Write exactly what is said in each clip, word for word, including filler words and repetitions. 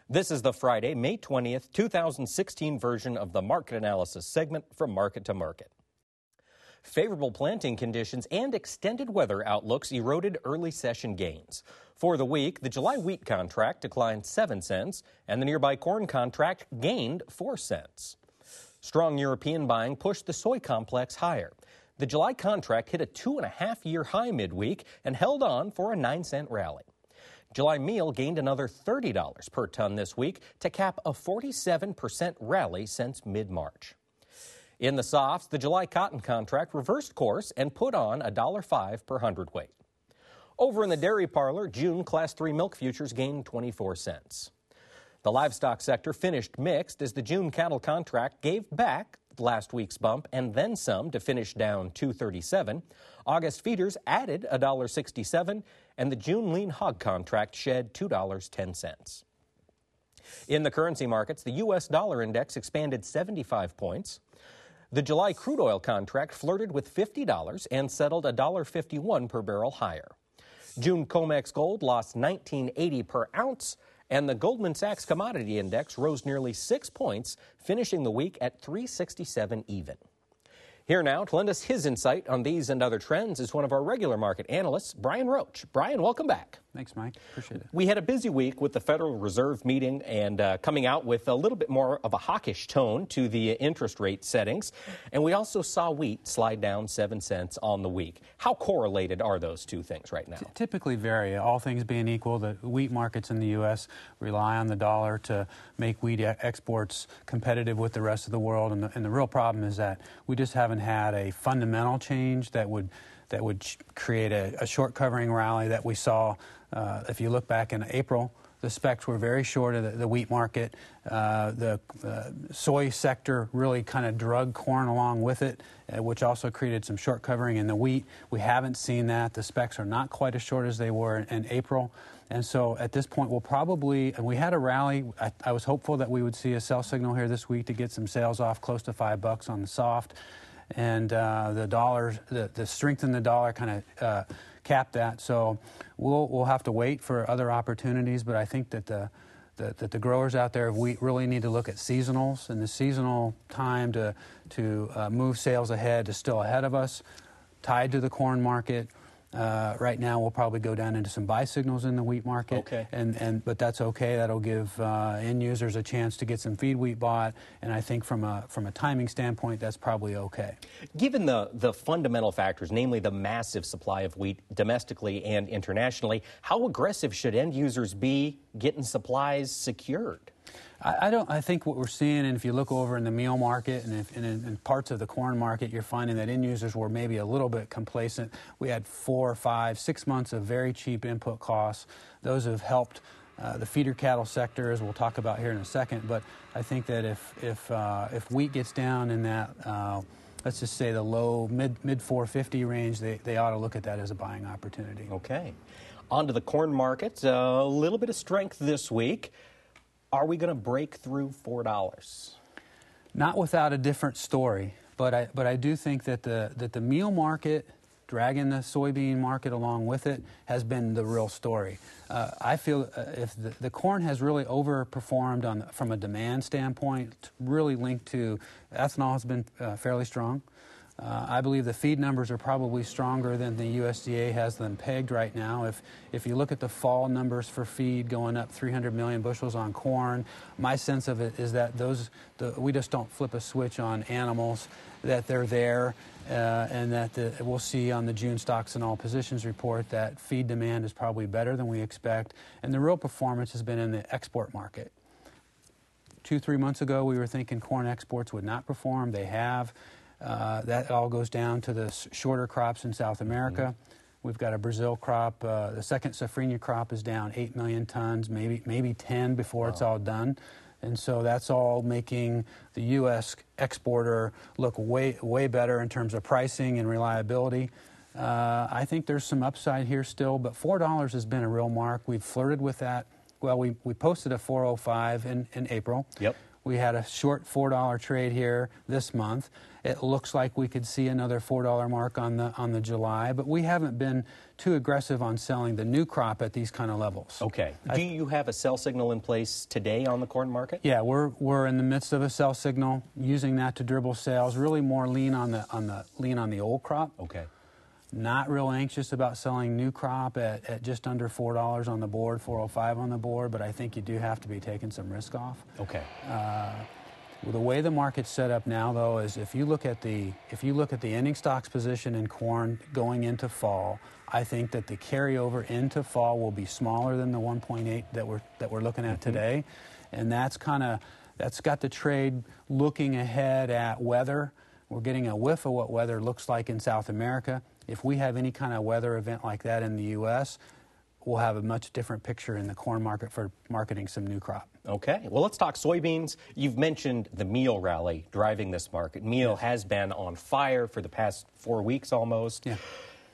This is the Friday, May twentieth, two thousand sixteen version of the Market Analysis segment from Market to Market. Favorable planting conditions and extended weather outlooks eroded early session gains. For the week, the July wheat contract declined seven cents and the nearby corn contract gained four cents. Strong European buying pushed the soy complex higher. The July contract hit a two and a half year high midweek and held on for a nine cent rally. July meal gained another thirty dollars per ton this week to cap a forty-seven percent rally since mid-March. In the softs, the July cotton contract reversed course and put on one dollar five per hundredweight. Over in the dairy parlor, June Class three milk futures gained twenty-four cents. The livestock sector finished mixed as the June cattle contract gave back last week's bump and then some to finish down two thirty-seven. August feeders added one dollar sixty-seven, and the June lean hog contract shed two dollars and ten cents. In the currency markets, the U S dollar index expanded seventy-five points. The July crude oil contract flirted with fifty dollars and settled one dollar fifty-one per barrel higher. June COMEX gold lost nineteen eighty per ounce, and the Goldman Sachs commodity index rose nearly six points, finishing the week at three sixty-seven even. Here now to lend us his insight on these and other trends is one of our regular market analysts, Brian Roach. Brian, welcome back. Thanks, Mike. Appreciate it. We had a busy week with the Federal Reserve meeting and uh, coming out with a little bit more of a hawkish tone to the interest rate settings. And we also saw wheat slide down seven cents on the week. How correlated are those two things right now? T- typically vary. All things being equal, the wheat markets in the U S rely on the dollar to make wheat exports competitive with the rest of the world. And the, and the real problem is that we just haven't had a fundamental change that would that would create a, a short covering rally that we saw. Uh, if you look back in April, the specs were very short of the, the wheat market. Uh, the uh, soy sector really kind of drug corn along with it, uh, which also created some short covering in the wheat. We haven't seen that. The specs are not quite as short as they were in, in April. And so at this point, we'll probably, and we had a rally. I, I was hopeful that we would see a sell signal here this week to get some sales off close to five bucks on the soft. And uh, the dollar, the, the strength in the dollar kind of uh, capped that. So we'll we'll have to wait for other opportunities. But I think that the, the that the growers out there of wheat really need to look at seasonals, and the seasonal time to to uh, move sales ahead is still ahead of us, tied to the corn market. Uh, right now, we'll probably go down into some buy signals in the wheat market. Okay. And, and but that's okay. That'll give uh, end users a chance to get some feed wheat bought. And I think from a from a timing standpoint, that's probably okay. Given the, the fundamental factors, namely the massive supply of wheat domestically and internationally, how aggressive should end users be getting supplies secured? I, I don't. I think what we're seeing, and if you look over in the meal market and, if, and in, in parts of the corn market, you're finding that end users were maybe a little bit complacent. We had four, five, six months of very cheap input costs. Those have helped uh, the feeder cattle sector, as we'll talk about here in a second. But I think that if if uh, if wheat gets down in that, uh, let's just say the low mid mid four fifty range, they they ought to look at that as a buying opportunity. Okay, on to the corn market. Uh, a little bit of strength this week. Are we going to break through four dollars? Not without a different story, but I but I do think that the that the meal market, dragging the soybean market along with it, has been the real story. Uh, I feel uh, if the, the corn has really overperformed on from a demand standpoint, really linked to ethanol has been uh, fairly strong. Uh, I believe the feed numbers are probably stronger than the U S D A has them pegged right now. If if you look at the fall numbers for feed going up three hundred million bushels on corn, my sense of it is that those the, we just don't flip a switch on animals, that they're there, uh, and that the, we'll see on the June stocks and all positions report that feed demand is probably better than we expect, and the real performance has been in the export market. Two, three months ago, we were thinking corn exports would not perform. They have. Uh, that all goes down to the shorter crops in South America. Mm-hmm. We've got a Brazil crop. Uh, the second safrinha crop is down eight million tons, maybe maybe ten before wow. it's all done. And so that's all making the U S exporter look way, way better in terms of pricing and reliability. Uh, I think there's some upside here still, but four dollars has been a real mark. We've flirted with that. Well, we, we posted a four oh five in, in April. Yep. We had a short four dollar trade here this month. It looks like we could see another four dollar mark on the on the July, but we haven't been too aggressive on selling the new crop at these kind of levels. Okay. I, Do you have a sell signal in place today on the corn market? Yeah, we're we're in the midst of a sell signal, using that to dribble sales. Really more lean on the on the lean on the old crop. Okay. Not real anxious about selling new crop at, at just under four dollars on the board, four oh five on the board, but I think you do have to be taking some risk off. Okay. Uh, well, the way the market's set up now, though, is if you look at the if you look at the ending stocks position in corn going into fall, I think that the carryover into fall will be smaller than the one point eight that we're that we're looking at mm-hmm. today, and that's kind of that's got the trade looking ahead at weather. We're getting a whiff of what weather looks like in South America. If we have any kind of weather event like that in the U S, we'll have a much different picture in the corn market for marketing some new crop. Okay. Well, let's talk soybeans. You've mentioned the meal rally driving this market. Meal yes. has been on fire for the past four weeks almost. Yeah.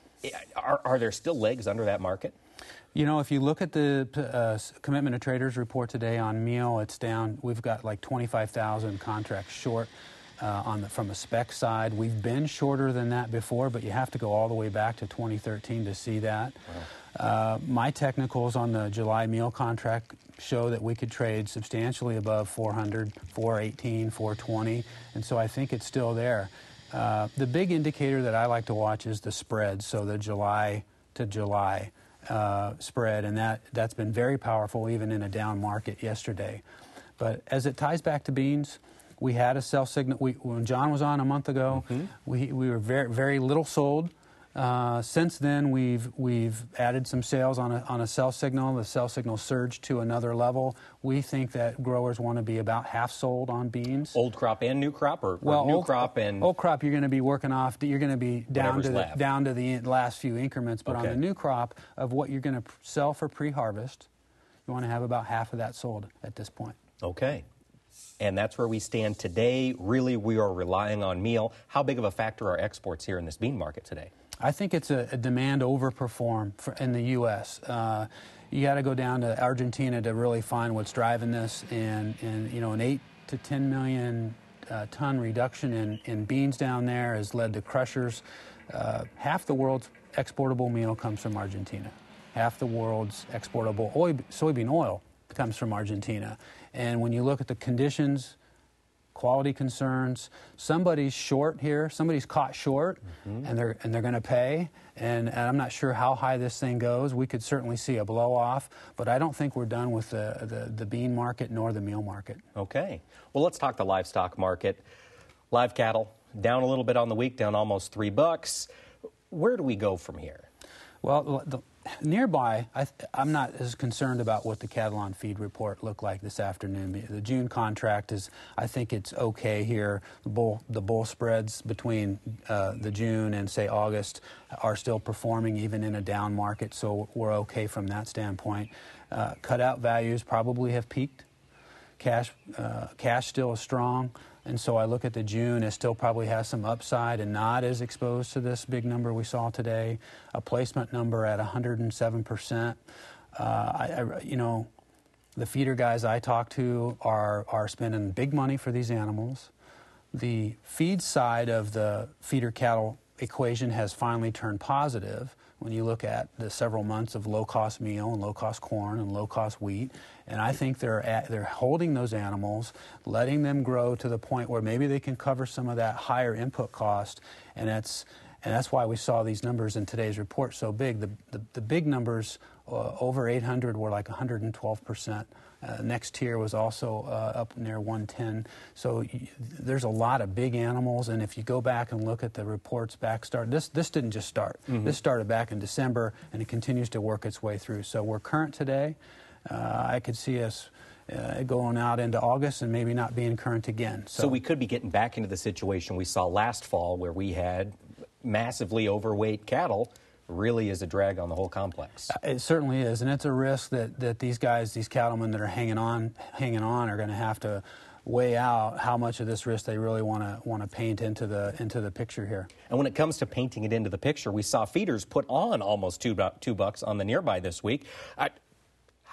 Are, are there still legs under that market? You know, if you look at the uh, Commitment of Traders report today on meal, it's down. We've got like twenty-five thousand contracts short. Uh, on the, from a spec side. We've been shorter than that before, but you have to go all the way back to twenty thirteen to see that. Wow. Uh, my technicals on the July meal contract show that we could trade substantially above four hundred, four eighteen, four twenty, and so I think it's still there. Uh, the big indicator that I like to watch is the spread, so the July to July uh, spread, and that, that's been very powerful even in a down market yesterday. But as it ties back to beans, we had a sell signal. We, when John was on a month ago, mm-hmm. we we were very very little sold. Uh, since then, we've we've added some sales on a on a sell signal. The sell signal surged to another level. We think that growers want to be about half sold on beans. Old crop and new crop, or, well, or new old, crop and old crop. You're going to be working off. You're going to be down to the, left. down to the last few increments. But okay. on the new crop of what you're going to sell for pre-harvest, you want to have about half of that sold at this point. Okay. And that's where we stand today. Really, we are relying on meal. How big of a factor are exports here in this bean market today? I think it's a, a demand overperform for, in the U S. Uh, you got to go down to Argentina to really find what's driving this. And, and you know, an eight to ten million uh, ton reduction in, in beans down there has led to crushers. Uh, half the world's exportable meal comes from Argentina. Half the world's exportable oil, soybean oil comes from Argentina. And when you look at the conditions, quality concerns, somebody's short here, somebody's caught short, mm-hmm. and they're and they're going to pay. And, and I'm not sure how high this thing goes. We could certainly see a blow off, but I don't think we're done with the, the, the bean market nor the meal market. Okay. Well, let's talk the livestock market. Live cattle down a little bit on the week, down almost three bucks. Where do we go from here? Well, the, nearby, I, I'm not as concerned about what the cattle on feed report looked like this afternoon. The June contract is, I think it's okay here. The bull, the bull spreads between uh, the June and, say, August are still performing even in a down market, so we're okay from that standpoint. Uh, cutout values probably have peaked. Cash, uh, cash still is strong. And so I look at the June, it still probably has some upside and not as exposed to this big number we saw today. A placement number at one hundred seven percent. Uh, I, I, you know, the feeder guys I talk to are, are spending big money for these animals. The feed side of the feeder cattle equation has finally turned positive when you look at the several months of low-cost meal and low-cost corn and low-cost wheat. And I think they're at, they're holding those animals, letting them grow to the point where maybe they can cover some of that higher input cost. And that's and that's why we saw these numbers in today's report so big. The the, the big numbers uh, over eight hundred were like one hundred twelve percent. Uh, next tier was also uh, up near one ten. So y- there's a lot of big animals, and if you go back and look at the reports back start, this this didn't just start. Mm-hmm. This started back in December, and it continues to work its way through. So we're current today. Uh, I could see us uh, going out into August and maybe not being current again. So. so we could be getting back into the situation we saw last fall where we had massively overweight cattle. Really is a drag on the whole complex. It certainly is, and it's a risk that, that these guys, these cattlemen that are hanging on, hanging on, are going to have to weigh out how much of this risk they really want to want to paint into the into the picture here. And when it comes to painting it into the picture, we saw feeders put on almost two two bucks on the nearby this week. I,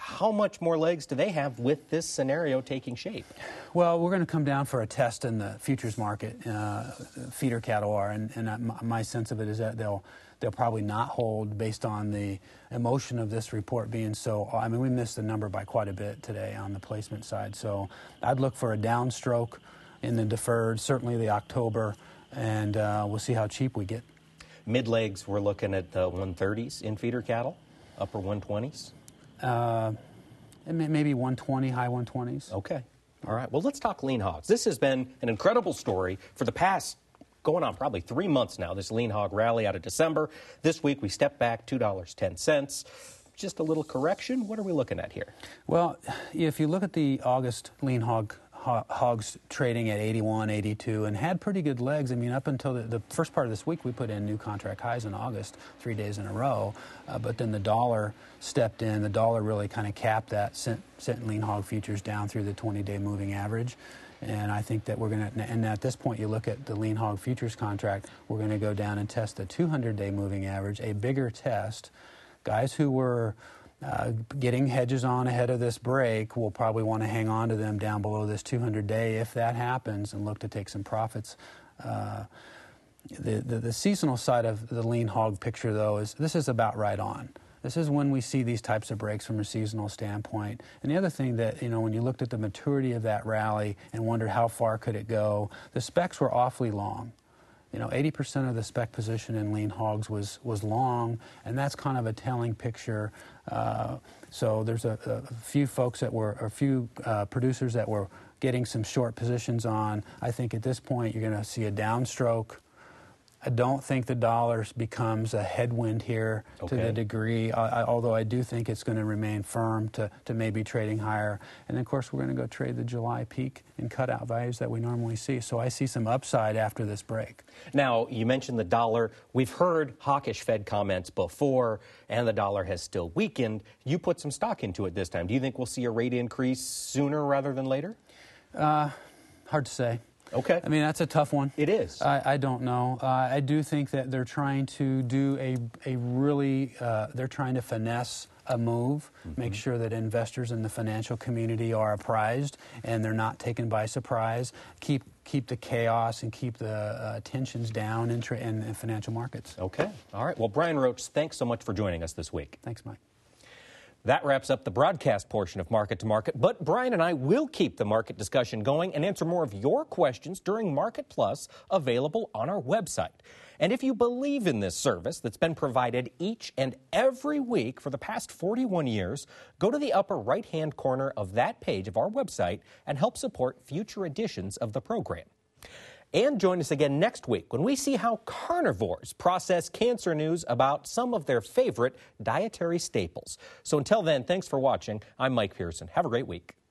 how much more legs do they have with this scenario taking shape? Well, we're going to come down for a test in the futures market. Uh, feeder cattle are, and, and my sense of it is that they'll they'll probably not hold based on the emotion of this report being so. I mean, we missed the number by quite a bit today on the placement side. So I'd look for a downstroke in the deferred, certainly the October, and uh, we'll see how cheap we get. Mid legs, we're looking at the one thirties in feeder cattle, upper one twenties. Uh, maybe one twenty, high one twenties. Okay. All right. Well, let's talk lean hogs. This has been an incredible story for the past going on probably three months now, this lean hog rally out of December. This week we stepped back two dollars and ten cents. Just a little correction. What are we looking at here? Well, if you look at the August lean hog hogs trading at eighty-one, eighty-two, and had pretty good legs. I mean, up until the, the first part of this week, we put in new contract highs in August, three days in a row. Uh, but then the dollar stepped in. The dollar really kind of capped that, sent, sent lean hog futures down through the twenty-day moving average. And I think that we're going to, and at this point, you look at the lean hog futures contract, we're going to go down and test the two hundred day moving average, a bigger test. Guys who were Uh, getting hedges on ahead of this break, we'll probably want to hang on to them down below this two hundred day if that happens and look to take some profits. Uh, the, the, the seasonal side of the lean hog picture, though, is this is about right on. This is when we see these types of breaks from a seasonal standpoint. And the other thing that, you know, when you looked at the maturity of that rally and wondered how far could it go, the specs were awfully long. You know, eighty percent of the spec position in lean hogs was, was long, and that's kind of a telling picture. Uh, so there's a, a few folks that were, a few uh, producers that were getting some short positions on. I think at this point you're going to see a downstroke. I don't think the dollar becomes a headwind here okay. to the degree, I, I, although I do think it's going to remain firm to, to maybe trading higher. And, of course, we're going to go trade the July peak in cutout values that we normally see. So I see some upside after this break. Now, you mentioned the dollar. We've heard hawkish Fed comments before, and the dollar has still weakened. You put some stock into it this time. Do you think we'll see a rate increase sooner rather than later? Uh, hard to say. Okay. I mean, that's a tough one. It is. I, I don't know. Uh, I do think that they're trying to do a, a really, uh, they're trying to finesse a move, mm-hmm. make sure that investors in the financial community are apprised and they're not taken by surprise, keep keep the chaos and keep the uh, tensions down in, tra- in, in financial markets. Okay. All right. Well, Brian Roach, thanks so much for joining us this week. Thanks, Mike. That wraps up the broadcast portion of Market to Market, but Brian and I will keep the market discussion going and answer more of your questions during Market Plus, available on our website. And if you believe in this service that's been provided each and every week for the past forty-one years, go to the upper right-hand corner of that page of our website and help support future editions of the program. And join us again next week when we see how carnivores process cancer news about some of their favorite dietary staples. So until then, thanks for watching. I'm Mike Pearson. Have a great week.